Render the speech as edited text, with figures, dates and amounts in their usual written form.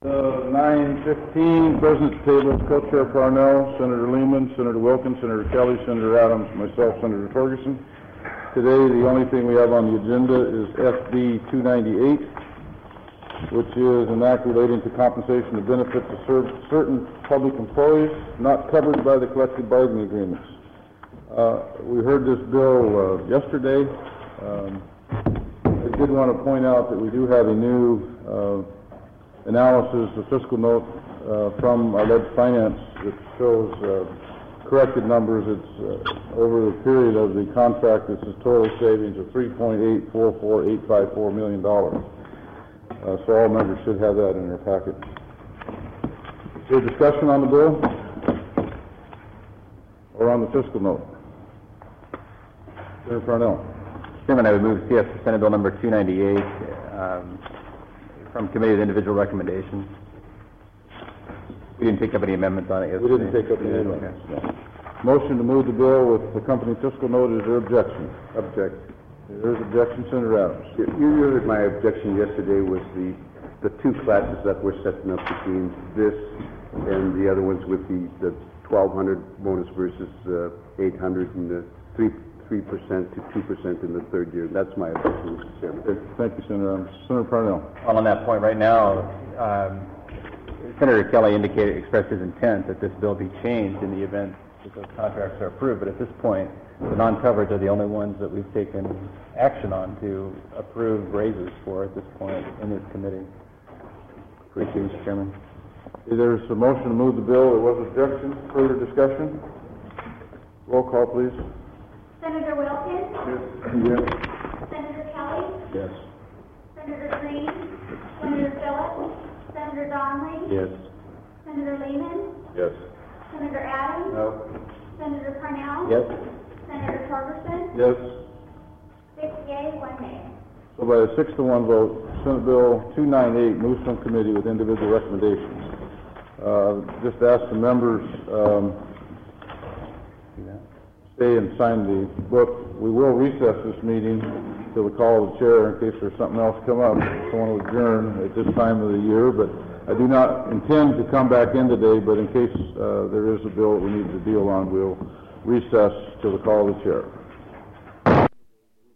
9:15, President's table, Co-Chair Parnell, Senator Lehman, Senator Wilkins, Senator Kelly, Senator Adams, myself, Senator Torgerson. Today, the only thing we have on the agenda is SB 298, which is an act relating to compensation of benefits to certain public employees not covered by the collective bargaining agreements. We heard this bill yesterday. I did want to point out that we do have a new analysis, a fiscal note from our lead finance that shows corrected numbers. It's over the period of the contract. This is total savings of $3.844854 million. So all members should have that in their packet. Is there discussion on the bill or on the fiscal note? Senator Parnell. Chairman, I would move CS Senate Bill number 298 from Committee of Individual Recommendations. We didn't take up any amendments on it yesterday. We didn't take up any amendments. No. Motion to move the bill with the company fiscal note. Is there objection? Object. There is objection. Senator Adams. You heard my objection yesterday was the two classes that we're setting up between this and the other ones with the 1,200 bonus versus 800 and the 3% to 2% in the third year. That's my objection, Mr. Chairman. Thank you, Senator Adams. Senator Parnell. Well, on that point right now, Senator Kelly expressed his intent that this bill be changed in the event that those contracts are approved, but at this point, the non-coverage are the only ones that we've taken action on to approve raises for at this point in this committee. Appreciate it, Mr. Chairman. There's a motion to move the bill. There was objection. Further discussion? Roll call, please. Senator Wilkins? Yes. Senator Kelly? Yes. Senator Green? Senator Phillips? Senator Donnelly? Yes. Senator Lehman? Yes. Senator Adams? No. Senator Parnell? Yes. Senator Torgerson? Yes. 6 yea, 1 nay. So by a 6-to-1 vote, Senate Bill 298 moves from committee with individual recommendations. Just ask the members stay and sign the book. We will recess this meeting till the call of the chair in case there's something else come up. Someone will adjourn at this time of the year, but I do not intend to come back in today, but in case there is a bill that we need to deal on, we'll recess till the call of the chair.